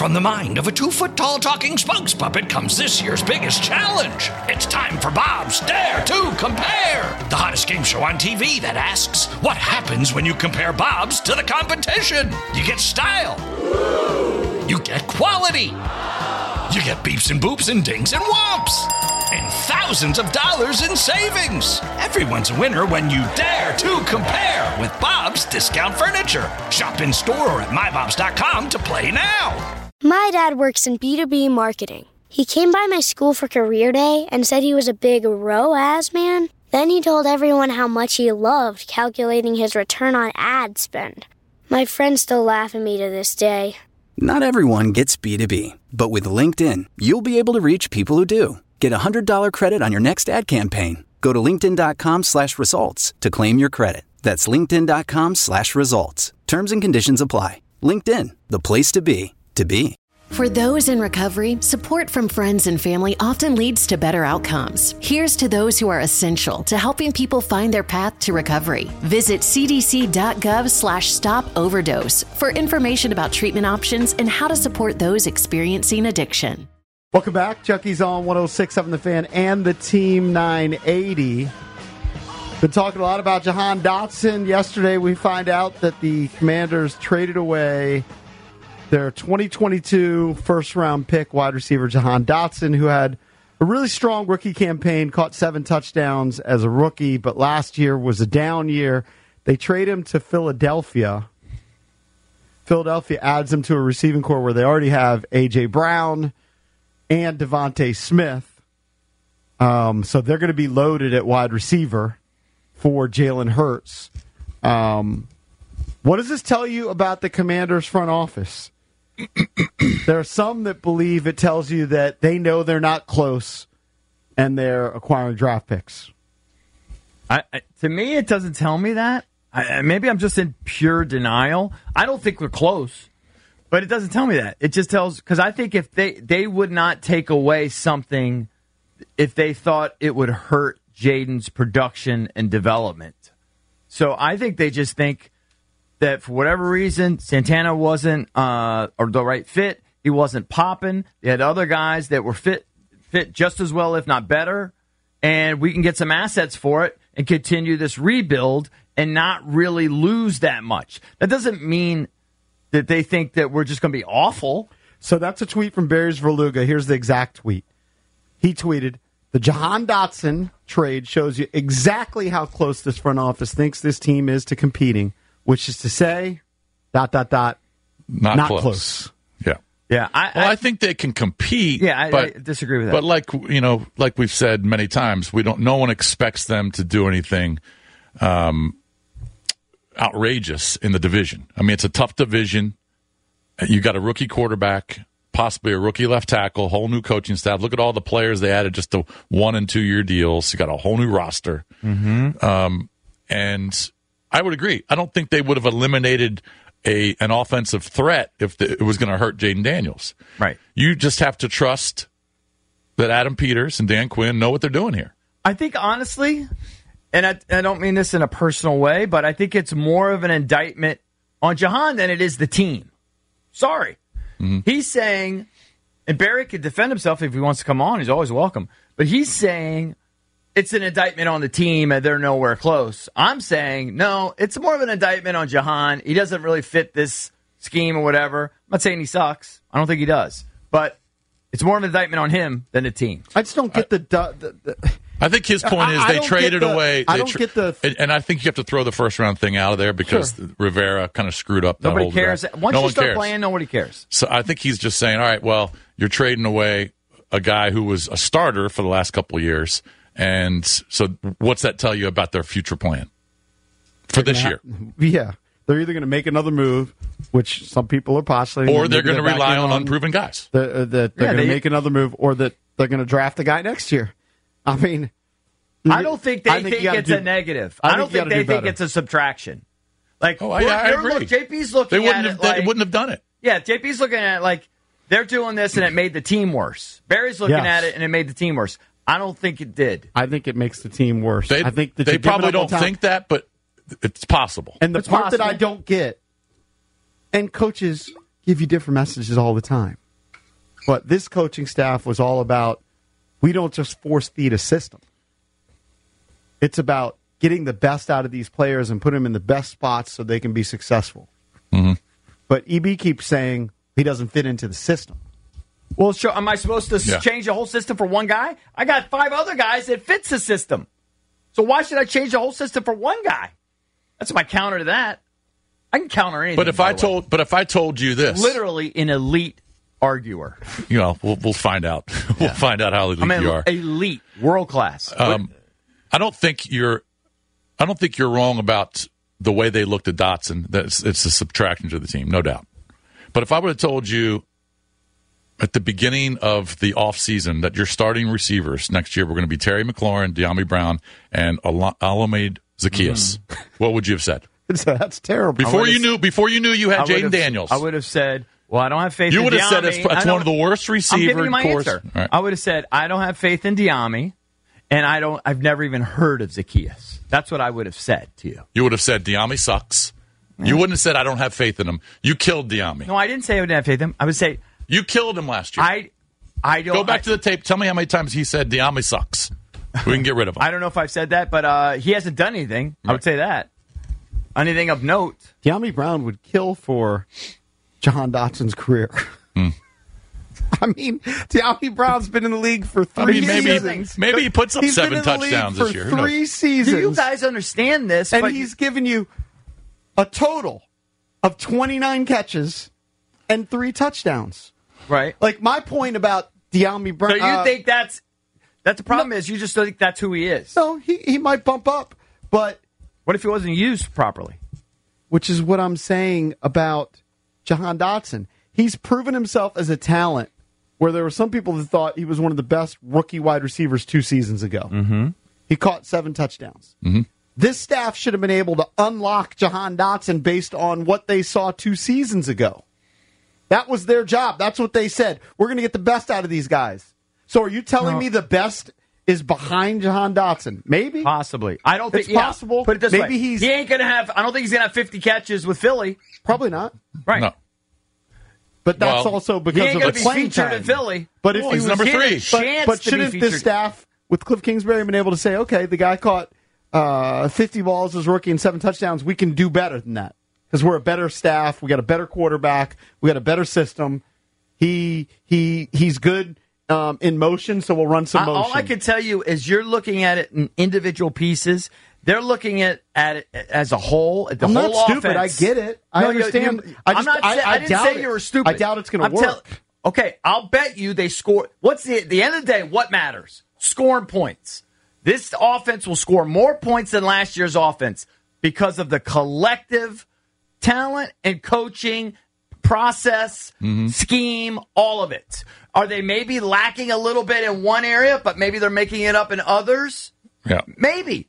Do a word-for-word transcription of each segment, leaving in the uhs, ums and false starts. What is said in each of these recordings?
from the mind of a two-foot-tall talking spokes puppet comes this year's biggest challenge. It's time for Bob's Dare to Compare, the hottest game show on T V that asks, what happens when you compare Bobs to the competition? You get style. You get quality. You get beeps and boops and dings and whomps. And thousands of dollars in savings. Everyone's a winner when you dare to compare with Bob's Discount Furniture. Shop in store or at my bobs dot com to play now. My dad works in B two B marketing. He came by my school for career day and said he was a big R O A S man. Then he told everyone how much he loved calculating his return on ad spend. My friends still laugh at me to this day. Not everyone gets B two B, but with LinkedIn, you'll be able to reach people who do. Get a one hundred dollars credit on your next ad campaign. Go to linkedin.com slash results to claim your credit. That's linkedin.com slash results. Terms and conditions apply. LinkedIn, the place to be, to be. For those in recovery, support from friends and family often leads to better outcomes. Here's to those who are essential to helping people find their path to recovery. Visit cdc.gov slash stop overdose for information about treatment options and how to support those experiencing addiction. Welcome back. Chucky's on one oh six point seven The Fan and the Team nine eighty. Been talking a lot about Jahan Dotson. Yesterday we find out that the Commanders traded away their twenty twenty-two first-round pick wide receiver Jahan Dotson, who had a really strong rookie campaign, caught seven touchdowns as a rookie, but last year was a down year. They trade him to Philadelphia. Philadelphia adds him to a receiving corps where they already have A J. Brown and Devontae Smith. Um, so they're going to be loaded at wide receiver for Jalen Hurts. Um, what does this tell you about the Commanders' front office? There are some that believe it tells you that they know they're not close and they're acquiring draft picks. I, I, to me, it doesn't tell me that. I, maybe I'm just in pure denial. I don't think we're close. But it doesn't tell me that. It just tells, because I think if they, they would not take away something if they thought it would hurt Jaden's production and development. So I think they just think that for whatever reason, Santana wasn't uh, or the right fit. He wasn't popping. They had other guys that were fit fit just as well, if not better. And we can get some assets for it and continue this rebuild and not really lose that much. That doesn't mean that they think that we're just going to be awful. So that's a tweet from Barry's Verluga. Here's the exact tweet. He tweeted, the Jahan Dotson trade shows you exactly how close this front office thinks this team is to competing, which is to say, dot, dot, dot, not, not close. close. Yeah. Yeah. I, well, I, I think they can compete. Yeah, I, but, I disagree with that. But like, you know, like we've said many times, we don't. No one expects them to do anything um, outrageous in the division. I mean, it's a tough division. You got a rookie quarterback, possibly a rookie left tackle, whole new coaching staff. Look at all the players they added just to one and two year deals. You got a whole new roster. Mm-hmm. Um, and I would agree. I don't think they would have eliminated a an offensive threat if the, it was going to hurt Jaden Daniels. Right. You just have to trust that Adam Peters and Dan Quinn know what they're doing here. I think, honestly, and I, I don't mean this in a personal way, but I think it's more of an indictment on Jahan than it is the team. Sorry. Mm-hmm. He's saying, and Barry could defend himself if he wants to come on. He's always welcome. But he's saying it's an indictment on the team and they're nowhere close. I'm saying, no, it's more of an indictment on Jahan. He doesn't really fit this scheme or whatever. I'm not saying he sucks. I don't think he does. But it's more of an indictment on him than the team. I just don't get the... the, the I think his point is I, I they traded the, away. I they don't tra- get the... and, and I think you have to throw the first round thing out of there because Sure. Rivera kind of screwed up the Nobody whole cares. draft. Once no you one start cares. playing, nobody cares. So I think he's just saying, all right, well, you're trading away a guy who was a starter for the last couple of years. And so what's that tell you about their future plan for this year? Ha- yeah. They're either going to make another move, which some people are postulating. Or they're going to back rely in on unproven guys. The, uh, that they're Yeah, going to they- make another move, or that they're going to draft a guy next year. I mean... I don't think they I think, you gotta it's do- a negative. I I, think don't you think gotta they do think better. it's a subtraction. Like, Oh, we're- yeah, I they're agree. look- J P's looking They wouldn't at have. it like, they wouldn't have done it. yeah, J P's looking at it like they're doing this and it made the team worse. Barry's looking Yes. at it and it made the team worse. I don't think it did. I think it makes the team worse. They, I think that they you're giving probably up on don't talent. think that, but it's possible. And the It's part that I possible. don't get, and coaches, give you different messages all the time. But this coaching staff was all about, we don't just force feed a system. It's about getting the best out of these players and put them in the best spots so they can be successful. Mm-hmm. But E B keeps saying he doesn't fit into the system. Well, sure. Am I supposed to Yeah. change the whole system for one guy? I got five other guys that fits the system. So why should I change the whole system for one guy? That's my counter to that. I can counter anything. But if by I the way. told, but if I told you this, literally an elite arguer, you know, we'll we'll find out. we'll find out how elite I mean, you are. elite, world class. Um, I don't think you're. I don't think you're wrong about the way they looked at Dotson. That's it's a subtraction to the team, no doubt. But if I would have told you at the beginning of the offseason that your starting receivers next year were going to be Terry McLaurin, De'Ami Brown, and Al- Alameda Zacchaeus, mm. what would you have said? That's terrible. Before you knew, before you knew you had I Jaden would've- Daniels, I would have said, "Well, I don't have faith." You in would have De'Ami. said it's, it's I one don't- of the worst receiver I'm giving you my cores. answer. Right. I would have said, "I don't have faith in De'Ami, and I don't. I've never even heard of Zacchaeus." That's what I would have said to you. You would have said De'Ami sucks. Yeah. You wouldn't have said I don't have faith in him. You killed De'Ami. No, I didn't say I didn't have faith in him. I would say you killed him last year. I, I don't go back I, to the tape. Tell me how many times he said De'Ami sucks. We can get rid of him. I don't know if I've said that, but uh, he hasn't done anything. Right. I would say that. Anything of note. De'Ami Brown would kill for Jahan Dotson's career. Hmm. I mean, De'Ami Brown's been in the league for three I mean, maybe, seasons. Maybe he puts up he's seven been in the touchdowns league this year. for three seasons. Do you guys understand this? And but he's given you a total of twenty-nine catches and three touchdowns. Right. Like, my point about De'Ami Brown. So you uh, think that's that's the problem? no, is you just think that's who he is? No, he, he might bump up, but what if he wasn't used properly? Which is what I'm saying about Jahan Dotson. He's proven himself as a talent where there were some people that thought he was one of the best rookie wide receivers two seasons ago. Mm-hmm. He caught seven touchdowns. Mm-hmm. This staff should have been able to unlock Jahan Dotson based on what they saw two seasons ago. That was their job. That's what they said. We're going to get the best out of these guys. So are you telling no. me the best is behind Jahan Dotson? Maybe. Possibly. I don't think it's yeah. possible. Put it this Maybe way. he's he ain't going to have, I don't think he's going to have fifty catches with Philly. Probably not. Right. No. But that's well, also he because ain't of gonna the be playing featured time. in Philly. But if well, he he's was number three, but, but shouldn't this staff with Cliff Kingsbury been able to say, okay, the guy caught uh, fifty balls as rookie and seven touchdowns, we can do better than that because we're a better staff, we got a better quarterback, we got a better system. He he he's good um, in motion, so we'll run some I, motion. all I can tell you is you're looking at it in individual pieces. They're looking at, at it as a whole, at the I'm whole not stupid. offense. I get it. I No, you're- understand. you're- I I'm just, not I, say- I I didn't doubt say it. you were stupid. I doubt it's going to I'm work. tell- okay, I'll bet you they score. What's the at the end of the day? What matters? Scoring points. This offense will score more points than last year's offense because of the collective talent and coaching process, mm-hmm. scheme, all of it. Are they maybe lacking a little bit in one area, but maybe they're making it up in others? Yeah. Maybe.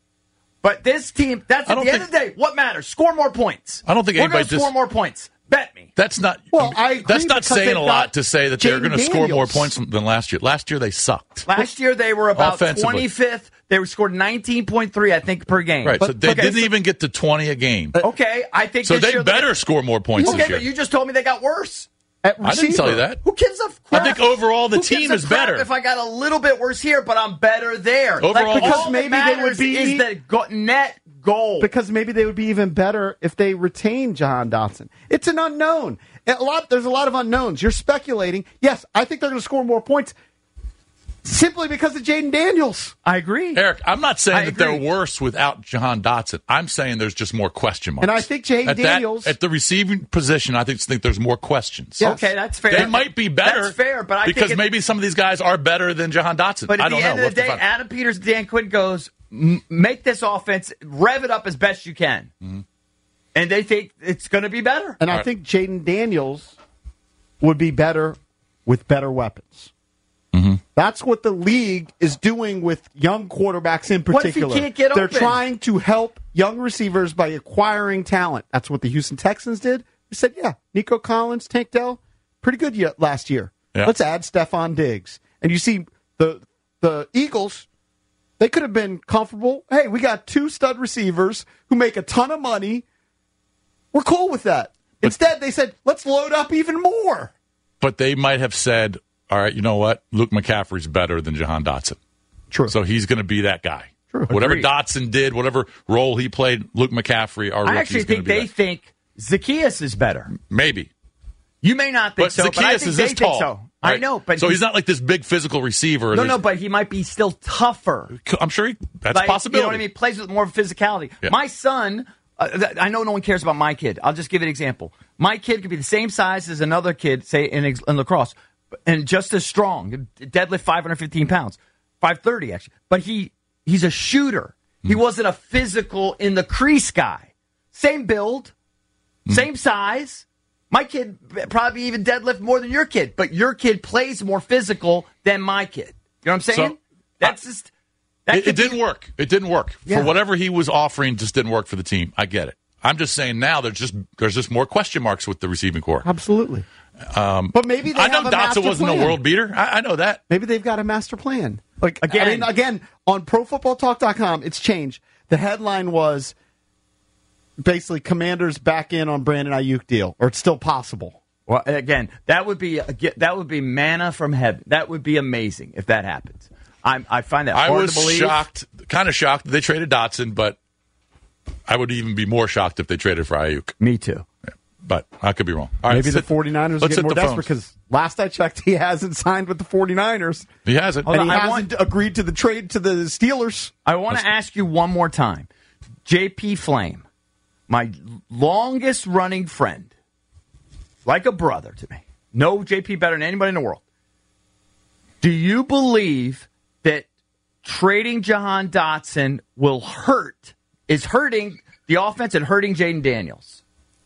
But this team, that's I at don't the end think- of the day, what matters? Score more points. I don't think We're anybody gonna score dis- more points. Bet me. That's not. Well, I agree that's not because saying they've a lot got to say that they're Jaden going to score more Daniels. points than last year. Last year they sucked. Last year they were about Offensively. twenty-fifth. They were scored nineteen point three, I think, per game. Right, so But- they okay, didn't so- even get to twenty a game. Okay, I think So this they year better score more points Okay, this year. but you just told me they got worse. At I didn't tell you receiver. that. Who gives a crap? I think overall the Who gives team a is crap better. If I got a little bit worse here, but I'm better there. Overall, like, because all maybe that they would matters be- is the go- net goal. Because maybe they would be even better if they retain Jahan Dotson. It's an unknown. A lot. There's a lot of unknowns. You're speculating. Yes, I think they're going to score more points simply because of Jaden Daniels. I agree. Eric, I'm not saying I that agree. they're worse without Jahan Dotson. I'm saying there's just more question marks. And I think Jaden at that- Daniels- at the receiving position, I think think there's more questions. Yes. Okay, that's fair. They might be better. That's fair, but I because think it- maybe some of these guys are better than Jahan Dotson. But at I don't the know. end We'll of the have to day, find- Adam Peters, Dan Quinn goes, "M- make this offense, rev it up as best you can. Mm-hmm. And they think it's going to be better. And I right. think Jaden Daniels would be better with better weapons. Mm-hmm. That's what the league is doing with young quarterbacks in What if he particular. can't get They're open? trying to help young receivers by acquiring talent. That's what the Houston Texans did. They said, yeah, Nico Collins, Tank Dell, pretty good yet last year. Yeah. Let's add Stephon Diggs. And you see the the Eagles, they could have been comfortable. Hey, we got two stud receivers who make a ton of money. We're cool with that. Instead, they said, let's load up even more. But they might have said, all right, you know what? Luke McCaffrey's better than Jahan Dotson. True. So he's going to be that guy. True. Whatever Agreed. Dotson did, whatever role he played, Luke McCaffrey, our I rookie, actually is going think to be they that. think Zacchaeus is better. Maybe. You may not think But so, Zacchaeus but I think is they this think tall. so. I right? know, but so he's, not like this big physical receiver. No, There's- no, but he might be still tougher. I'm sure he, that's Like, a possibility. You know what I mean? Plays with more physicality. Yeah. My son, uh, th- I know no one cares about my kid. I'll just give you an example. My kid could be the same size as another kid, say in, ex- in lacrosse, and just as strong. Deadlift five hundred fifteen pounds, five thirty actually. But he he's a shooter. He Mm. wasn't a physical in the crease guy. Same build, Mm. same size. My kid probably even deadlift more than your kid, but your kid plays more physical than my kid. You know what I'm saying? So, That's just that It, could it didn't be- work. It didn't work Yeah. for whatever he was offering. Just didn't work for the team. I get it. I'm just saying now there's just there's just more question marks with the receiving core. Absolutely. Um, But maybe they I know have a master Dotson wasn't plan. a world beater. I, I know that. Maybe they've got a master plan. Like Again. I mean, again, on pro football talk dot com, it's changed. The headline was basically Commanders back in on Brandon Ayuk deal, or it's still possible. Well, again, that would be that would be manna from heaven. That would be amazing if that happens. I'm, I find that I hard was to believe. shocked, kind of shocked that they traded Dotson, but I would even be more shocked if they traded for Ayuk. Me too. But I could be wrong. All right, Maybe the sit- 49ers let's get hit more the desperate phones. because last I checked, he hasn't signed with the 49ers. He hasn't. Hold And on, he I hasn't want- agreed to the trade to the Steelers. I want to ask you one more time. J P Flame, my longest running friend, like a brother to me. No J P better than anybody in the world. Do you believe that trading Jahan Dotson will hurt, is hurting the offense and hurting Jaden Daniels?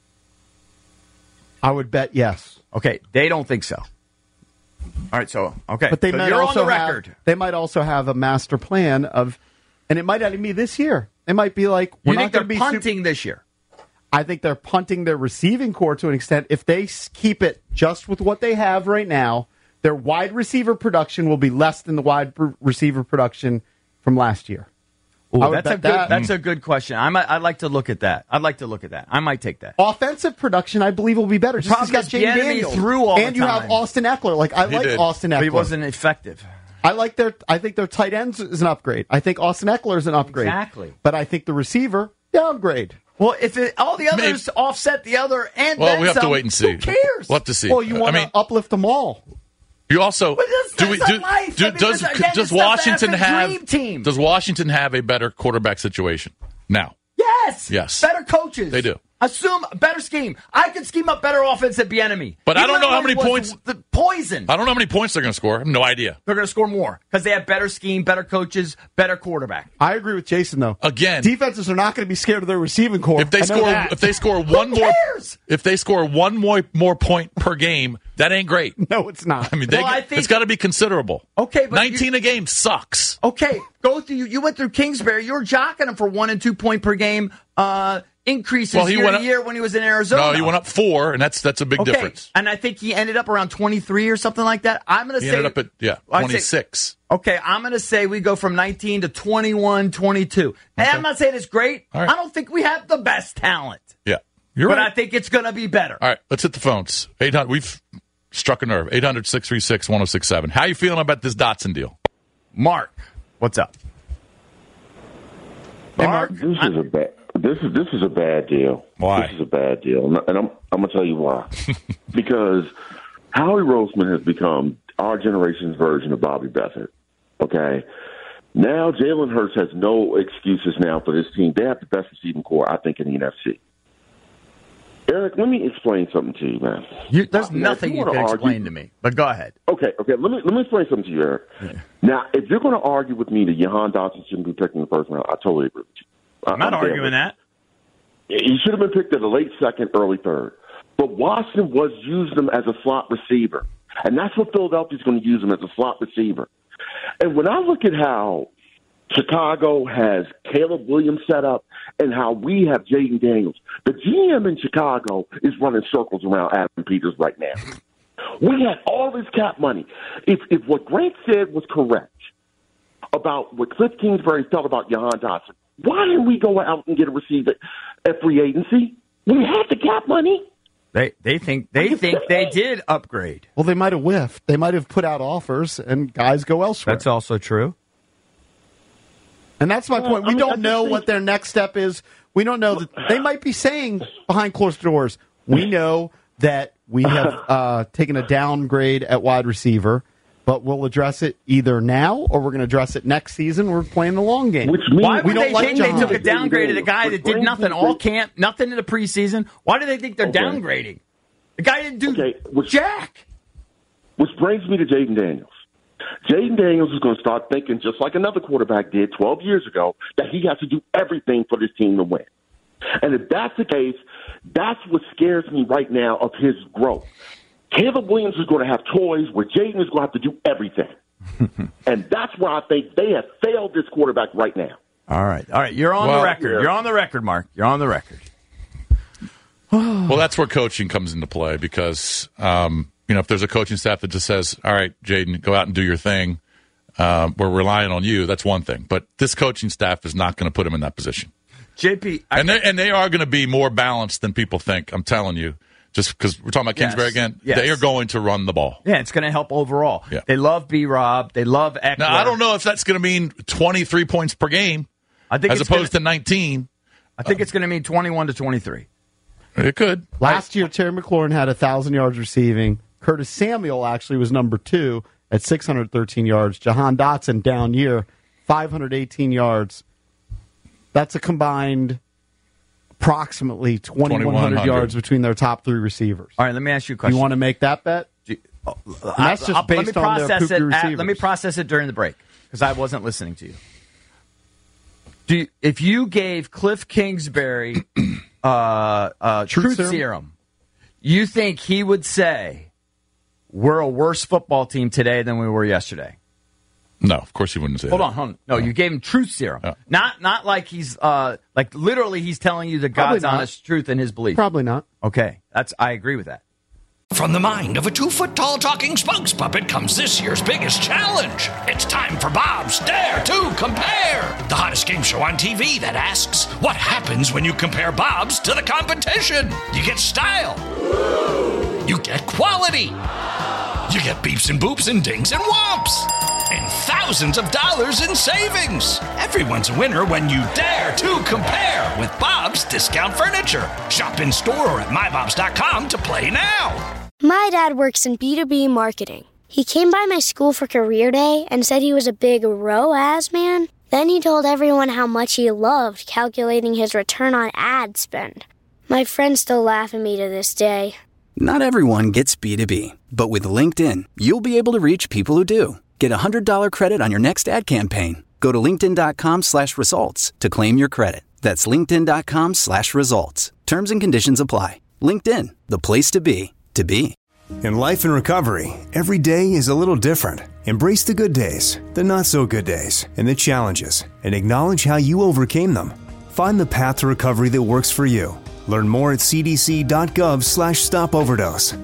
I would bet yes. Okay, they don't think so. All right, so, okay. But they so might you're also on the have, record. they might also have a master plan of, and it might not even be this year. It might be like we're You think not they're going to be punting super- this year? I think they're punting their receiving core to an extent. If they s- keep it just with what they have right now, their wide receiver production will be less than the wide pr- receiver production from last year. Ooh, I would that's a bet good. that. That's a good question. I might. I'd like to look at that. I'd like to look at that. I might take that. Offensive production, I believe, will be better. Just 'cause problem he's got is Jaden Bieniemy Daniels. threw all and the you have time. Austin Eckler. Like I He like did. Austin Eckler. But he wasn't effective. I like their. I think their tight ends is an upgrade. I think Austin Eckler is an upgrade. Exactly. But I think the receiver downgrade. Well, if it, all the others offset the other, and Well, then we have to some, wait and see. Who cares? We'll have to see. Well, you want I to mean, uplift them all. you also But that's- do we that's do, not life. do I mean, does that's- again, does it's not the Washington effing have dream team. does Washington have a better quarterback situation now? Yes. Yes. Better coaches. They do. Assume a better scheme. I could scheme up better offense than Bieniemy. But I don't know how many was points- The poison. I don't know how many points they're going to score. I have no idea. They're going to score more because they have better scheme, better coaches, better quarterback. I agree with Jason though. Again, Defenses are not going to be scared of their receiving core. if they I know score that. if they score one more cares? if they score one more more point per game, that ain't great. no, it's not. I mean, they, Well, I think- it's got to be considerable. Okay, but nineteen you- a game sucks. Okay, go through. You, you went through Kingsbury. You were jocking him for one and two point per game uh, increases Well, he year went to up- year when he was in Arizona. No, he went up four, and that's that's a big okay, difference. and I think he ended up around twenty-three or something like that. I'm going to He say ended up at yeah I'd say- twenty six. Okay, I'm going to say we go from nineteen to twenty-one, twenty-two. And I'm not saying it's great. All right. I don't think we have the best talent, Yeah, you're but right. I think it's going to be better. All right, let's hit the phones. eight hundred We've struck a nerve. eight hundred, six three six, one oh six seven. How you feeling about this Dotson deal? Mark, what's up? Hey, Mark. This is a bad. This is this is a bad deal. Why? This is a bad deal, and I'm I'm gonna tell you why. Because Howie Roseman has become our generation's version of Bobby Beathard. Okay, now Jalen Hurts has no excuses now for this team. They have the best receiving core, I think, in the N F C. Eric, let me explain something to you, man. You, there's Now, nothing if you wanna can argue- explain to me, but go ahead. Okay, okay. Let me let me explain something to you, Eric. Now, if you're going to argue with me that Jahan Dotson shouldn't be picked in the first round, I totally agree with you. I'm not there with arguing you. that. He should have been picked at a late second, early third. But Washington was using him as a slot receiver. And that's what Philadelphia's going to use him as a slot receiver. And when I look at how Chicago has Caleb Williams set up and how we have Jaden Daniels, the G M in Chicago is running circles around Adam Peters right now. We had all this cap money. If, if what Grant said was correct about what Cliff Kingsbury felt about Jahan Dotson, why didn't we go out and get a receiver at free agency? We had the cap money. They they think they think they did upgrade. Well, they might have whiffed. They might have put out offers, and guys go elsewhere. That's also true. And that's my point. We I mean, don't know think... what their next step is. We don't know that they might be saying behind closed doors. We know that we have uh, taken a downgrade at wide receiver, but we'll address it either now or we're going to address it next season. We're playing the long game. Which means Why would we don't they like think they John. took a downgrade at a guy Which that did brings nothing me all to- camp, nothing in the preseason? Why do they think they're Okay. downgrading? The guy didn't do Okay, which- jack. Which brings me to Jaden Daniels. Jaden Daniels is going to start thinking, just like another quarterback did twelve years ago, that he has to do everything for this team to win. And if that's the case, that's what scares me right now of his growth. Caleb Williams is going to have toys where Jaden is going to have to do everything. And that's where I think they have failed this quarterback right now. All right. All right. You're on Well, the record. yeah. You're on the record, Mark. You're on the record. Well, that's where coaching comes into play because, um, you know, if there's a coaching staff that just says, all right, Jaden, go out and do your thing, um, we're relying on you, that's one thing. But this coaching staff is not going to put him in that position. J P, I, And they, and they are going to be more balanced than people think, I'm telling you. Just because we're talking about Yes. Kingsbury again, Yes. they are going to run the ball. yeah, it's going to help overall. Yeah. They love B-Rob. They love Eckler. Now, I don't know if that's going to mean twenty-three points per game I think as it's opposed gonna, to nineteen. I think it's going to mean twenty-one to twenty-three. It could. Last year, Terry McLaurin had one thousand yards receiving. Curtis Samuel actually was number two at six hundred thirteen yards. Jahan Dotson, down year, five hundred eighteen yards. That's a combined approximately twenty-one hundred yards between their top three receivers. All right, let me ask you a question. You want to make that bet? Do you- oh, And that's just I'll- let me based on their process poopy it at- receivers. Let me process it during the break because I wasn't listening to you. Do you, if you gave Cliff Kingsbury uh, uh, Truth truth, serum? serum, you think he would say we're a worse football team today than we were yesterday? No, of course he wouldn't say Hold that. on, hold on. No, you gave him truth serum. Yeah. Not not like he's uh, like literally he's telling you the Probably God's not. honest truth in his belief. Probably not. Okay, that's I agree with that. From the mind of a two-foot-tall talking spokes puppet comes this year's biggest challenge. It's time for Bob's Dare to Compare, the hottest game show on T V that asks, what happens when you compare Bob's to the competition? You get style. You get quality. You get beeps and boops and dings and whomps. And thousands of dollars in savings. Everyone's a winner when you dare to compare with Bob's Discount Furniture. Shop in store or at my bobs dot com to play now. My dad works in B two B marketing. He came by my school for career day and said he was a big R O A S man. Then he told everyone how much he loved calculating his return on ad spend. My friends still laugh at me to this day. Not everyone gets B two B, but with LinkedIn, you'll be able to reach people who do. Get a one hundred dollars credit on your next ad campaign. Go to linkedin.com slash results to claim your credit. That's linkedin.com slash results. Terms and conditions apply. LinkedIn, the place to be, to be. In life and recovery, every day is a little different. Embrace the good days, the not so good days, and the challenges, and acknowledge how you overcame them. Find the path to recovery that works for you. Learn more at cdc.gov slash stop overdose.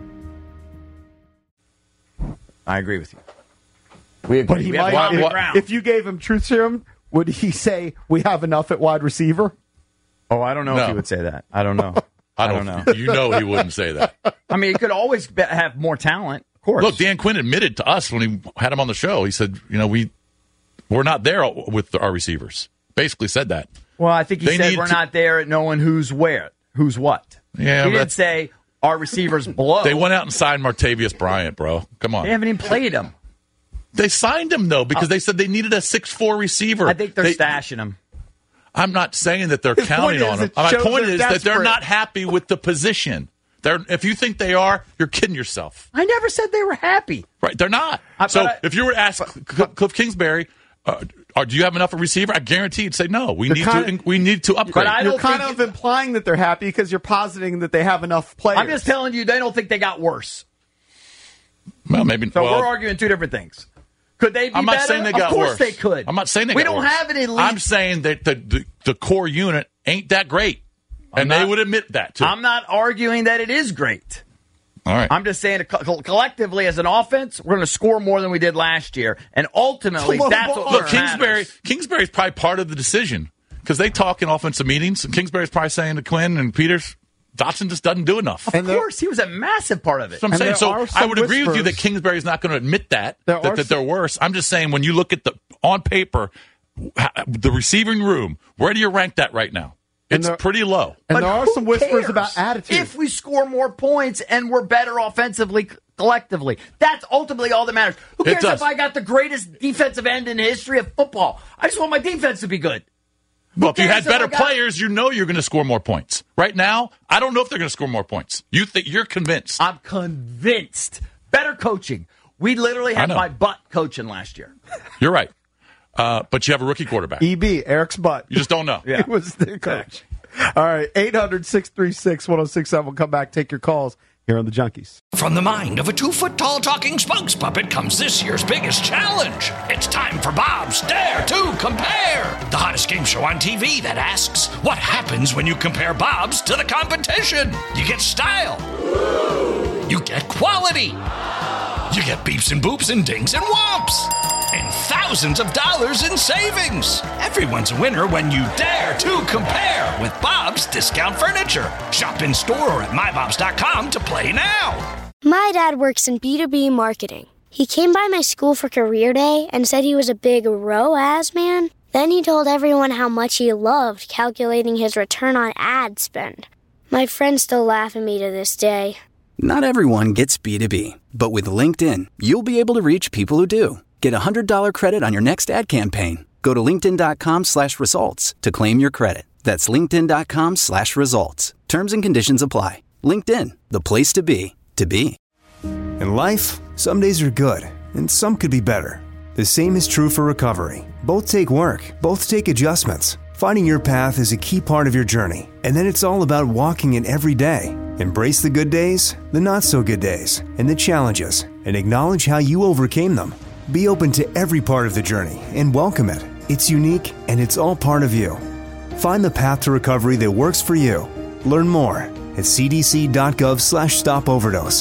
I agree with you. We agree. But he we have might, common if, ground. if you gave him truth serum, would he say we have enough at wide receiver? Oh, I don't know No. if he would say that. I don't know. I don't, know. You know he wouldn't say that. I mean, he could always be, have more talent, of course. Look, Dan Quinn admitted to us when he had him on the show. He said, you know, we, we're not there with our receivers. Basically said that. well, I think he They said need we're to- not there at knowing who's where, who's what. Yeah, he but- didn't say our receivers blow. They went out and signed Martavius Bryant, bro. Come on. They haven't even played him. They signed him, though, because they said they needed a six four receiver. I think they're They- stashing him. I'm not saying that they're His counting point is on him. it My shows point they're is that they're desperate. not happy with the position. They're, if you think they are, you're kidding yourself. I never said they were happy. Right? They're not. I- so but I- if you were to ask Cl- Cliff Kingsbury, uh, or do you have enough of a receiver? I guarantee you'd say no. We They're need kinda- to. We need to upgrade. But I You're don't kind think- of implying that they're happy because you're positing that they have enough players. I'm just telling you, they don't think they got worse. well, maybe. So well, we're arguing two different things. Could they be I'm not better? saying they got Of course worse. they could. I'm not saying they we got don't worse. have an elite. I'm saying that the, the the core unit ain't that great, and not- they would admit that too. I'm not arguing that it is great. All right. I'm just saying, co- collectively as an offense, we're going to score more than we did last year, and ultimately, Come on, that's what Look, matters. Kingsbury. Kingsbury's probably part of the decision because they talk in offensive meetings, and Kingsbury's probably saying to Quinn and Peters, Dotson just doesn't do enough. Of and course, there, he was a massive part of it. So I'm saying, so I would agree with you that Kingsbury's not going to admit that, there that, that they're worse. I'm just saying, when you look at the, on paper, the receiving room, where do you rank that right now? It's there, pretty low. And but there are some whispers cares about attitude. If we score more points and we're better offensively collectively, that's ultimately all that matters. Who cares if I got the greatest defensive end in the history of football? I just want my defense to be good. Well, if you had better players, you know you're going to score more points. Right now, I don't know if they're going to score more points. You think you're convinced? I'm convinced. Better coaching. We literally had my butt coaching last year. You're right. Uh, but you have a rookie quarterback. E B, Eric's butt. You just don't know. Yeah. He was the coach. All right, eight hundred, six three six, one oh six seven. We'll come back, take your calls here on the Junkies. From the mind of a two-foot-tall talking spokes puppet comes this year's biggest challenge. It's time for Bob's Dare to Compare, the hottest game show on T V that asks, what happens when you compare Bob's to the competition? You get style. You get quality. You get beeps and boops and dings and whomps. And thousands of dollars in savings. Everyone's a winner when you dare to compare with Bob's Discount Furniture. Shop in store or at my bobs dot com to play now. My dad works in B two B marketing. He came by my school for career day and said he was a big R O A S man. Then he told everyone how much he loved calculating his return on ad spend. My friends still laugh at me to this day. Not everyone gets B two B, but with LinkedIn, you'll be able to reach people who do. Get a one hundred dollars credit on your next ad campaign. Go to linkedin.com slash results to claim your credit. That's linkedin.com slash results. Terms and conditions apply. LinkedIn, the place to be, to be. In life, some days are good, and some could be better. The same is true for recovery. Both take work, both take adjustments. Finding your path is a key part of your journey, and then it's all about walking it every day. Embrace the good days, the not-so-good days, and the challenges, and acknowledge how you overcame them. Be open to every part of the journey and welcome it. It's unique and it's all part of you. Find the path to recovery that works for you. Learn more at cdc.gov slash stop overdose.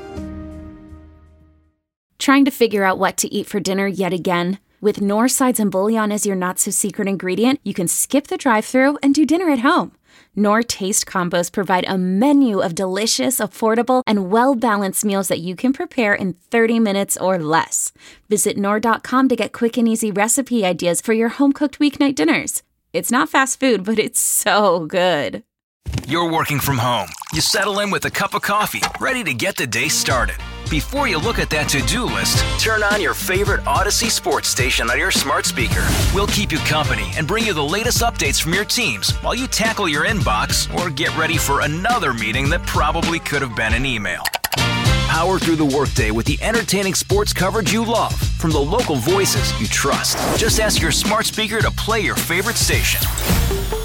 Trying to figure out what to eat for dinner yet again? With Knorr Sides and Bouillon as your not-so-secret ingredient, you can skip the drive-thru and do dinner at home. Knorr Taste Combos provide a menu of delicious, affordable, and well-balanced meals that you can prepare in thirty minutes or less. Visit Knorr dot com to get quick and easy recipe ideas for your home-cooked weeknight dinners. It's not fast food, but it's so good. You're working from home. You settle in with a cup of coffee, ready to get the day started. Before you look at that to-do list, turn on your favorite Odyssey sports station on your smart speaker. We'll keep you company and bring you the latest updates from your teams while you tackle your inbox or get ready for another meeting that probably could have been an email. Power through the workday with the entertaining sports coverage you love from the local voices you trust. Just ask your smart speaker to play your favorite station.